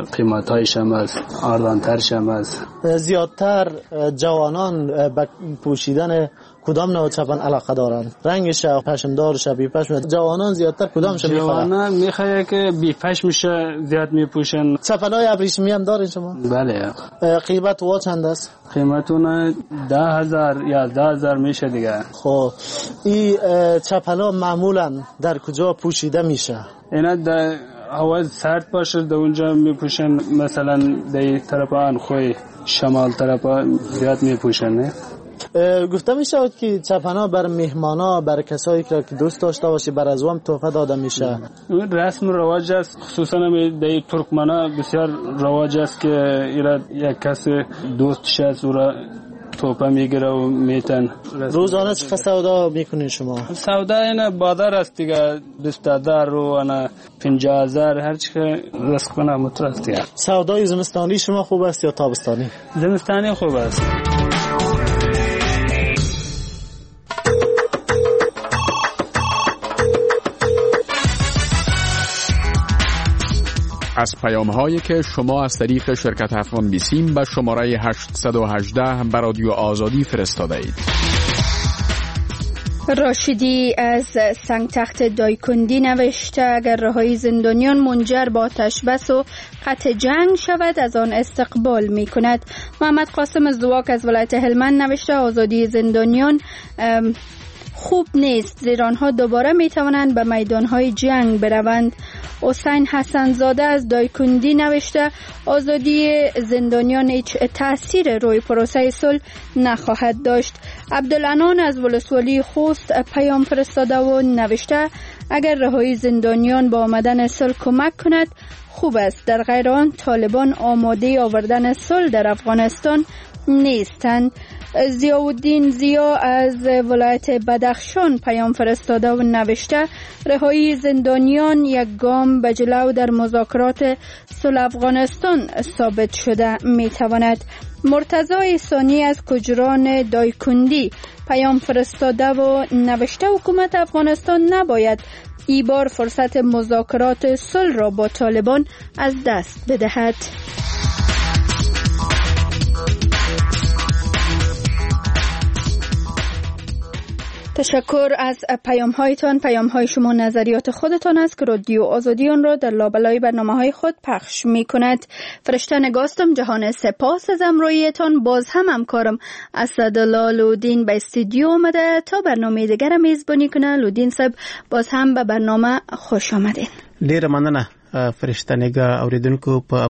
قیمتایش هم است، ارزان‌ترش هم است. زیادتر جوانان به پوشیدن کدام نوع چپن علاقه دارند؟ رنگش، پشمدارش، بی پشم؟ جوانان زیادتر کدامش میخواد؟ جوانان میخواد که بی پشمش زیاد میپوشن. چپنای ابریشمی هم دارین شما؟ بله. قیمت وا چند است؟ قیمت اون 10,000 یا 11,000 میشه دیگه. خب این چپنا معمولا در کجا پوشیده میشه؟ اینا در هوا سرد باشه در اونجا میپوشن، مثلا در طرف انخوی شمال طرف زیاد میپوشن. گفته میشه که چپنا بر مهمانا، بر کسایی که دوست داشته باشه بر ازوام تحفه داده میشه. رسم رواج است، خصوصا در ترکمنا بسیار رواج است که ایراد یک کس دوستش است او را توپه میگیره و میتن. روزانه چه سودا میکنین شما؟ سودا اینا بادر است دیگه، 20,000 و انا 50,000 هر چی که رزق کنه مترستی. سودای زمستانی شما خوب است یا تابستانی؟ زمستانی خوب است. از پیام‌هایی که شما از طریق شرکت افغان بیسیم به شماره 818 به رادیو آزادی فرستاده اید. راشدی از سنگ تخت دایکندی نوشته اگر رهایی زندانیان منجر با تشبث و قطع جنگ شود از آن استقبال می کند. محمد قاسم زواک از ولایت هلمند نوشته آزادی زندانیان خوب نیست، زیرا آنها دوباره می توانند به میدانهای جنگ بروند. حسین حسن زاده از دایکندی نوشته آزادی زندانیان هیچ تأثیر روی پروسه صلح نخواهد داشت. عبدالعنان از ولسوالی خوست پیام فرستاده و نوشته اگر رهایی زندانیان با آمدن صلح کمک کند خوب است، در غیر آن طالبان آماده آوردن صلح در افغانستان نیستند. ضیاءالدین ضیا از ولایت بدخشان پیام فرستاده و نوشته رهایی زندانیان یک گام به جلو در مذاکرات صلح افغانستان ثابت شده می تواند. مرتضی ثانی از کجران دایکندی پیام فرستاده و نوشته حکومت افغانستان نباید ای بار فرصت مذاکرات صلح را با طالبان از دست بدهد. تشکر از پیام‌هایتان. پیام‌های شما نظریات خودتان است که رادیو آزادی آن را در لابلای برنامه‌های خود پخش می‌کند. فرشته نگاستم جهان سپاس از همراهیتان. باز هم همکارم اسدالله لودین به استودیو آمده تا برنامه دیگر میزبانی کنه. لودین صاحب باز هم به برنامه خوش آمدین. ډیر مننه فرشته نگاه اوریدونکو. په